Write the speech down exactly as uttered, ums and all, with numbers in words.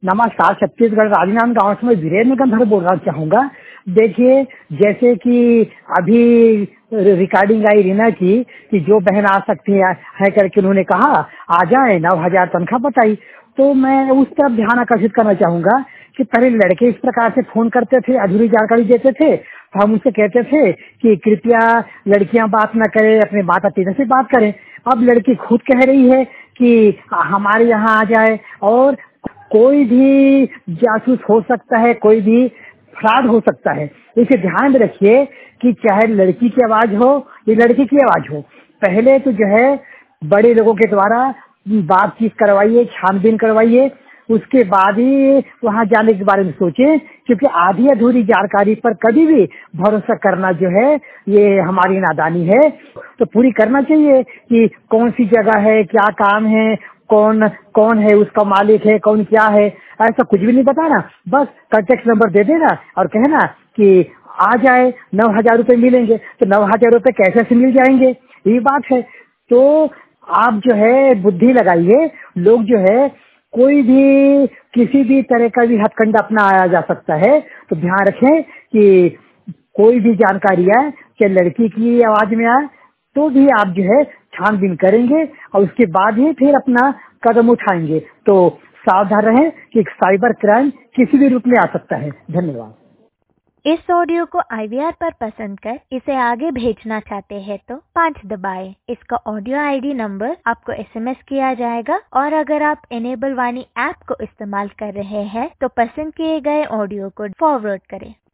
नमस्कार, छत्तीसगढ़ राजनांद गांव से मैं वीरेंद्र गंधर बोल रहा चाहूंगा। देखिए, जैसे कि अभी रिकॉर्डिंग आई रीना की कि जो बहन आ सकती है, है करके उन्होंने कहा आ जाए, नौ हजार तनख्वाह बताई। तो मैं उस तरफ ध्यान आकर्षित करना चाहूंगा कि पहले लड़के इस प्रकार से फोन करते थे, अधूरी जानकारी देते थे, तो हम उनसे कहते थे कि कृपया लड़कियां बात न करें, अपने माता पिता से बात करें। अब लड़की खुद कह रही है कि हमारे यहाँ आ जाए, और कोई भी जासूस हो सकता है, कोई भी फ्रॉड हो सकता है। इसे ध्यान में रखिए कि चाहे लड़की की आवाज हो या लड़की की आवाज हो, पहले तो जो है बड़े लोगों के द्वारा बातचीत करवाइए, छानबीन करवाइए, उसके बाद ही वहां जाने के बारे में सोचें। क्योंकि आधी अधूरी जानकारी पर कभी भी भरोसा करना जो है ये हमारी नादानी है। तो पूरी करना चाहिए कि कौन सी जगह है, क्या काम है, कौन कौन है, उसका मालिक है कौन, क्या है, ऐसा कुछ भी नहीं बताना। बस कॉन्टेक्ट नंबर दे देना और कहना कि आ जाए, नौ हजार रूपये मिलेंगे। तो नौ हजार रूपये कैसे से मिल जाएंगे, ये बात है। तो आप जो है बुद्धि लगाइए। लोग जो है कोई भी किसी भी तरह का भी हथकंडा अपनाया जा सकता है। तो ध्यान रखें कि कोई भी जानकारी आए, चाहे लड़की की आवाज में आए, तो भी आप जो है छानबीन करेंगे और उसके बाद ही फिर अपना कदम उठाएंगे। तो सावधान रहें कि साइबर क्राइम किसी भी रूप में आ सकता है। धन्यवाद। इस ऑडियो को आई वी आर पर पसंद कर इसे आगे भेजना चाहते हैं तो पाँच दबाएं। इसका ऑडियो आई डी नंबर आपको एस एम एस किया जाएगा, और अगर आप इनेबल वाणी ऐप को इस्तेमाल कर रहे हैं तो पसंद किए गए ऑडियो को फॉरवर्ड करें।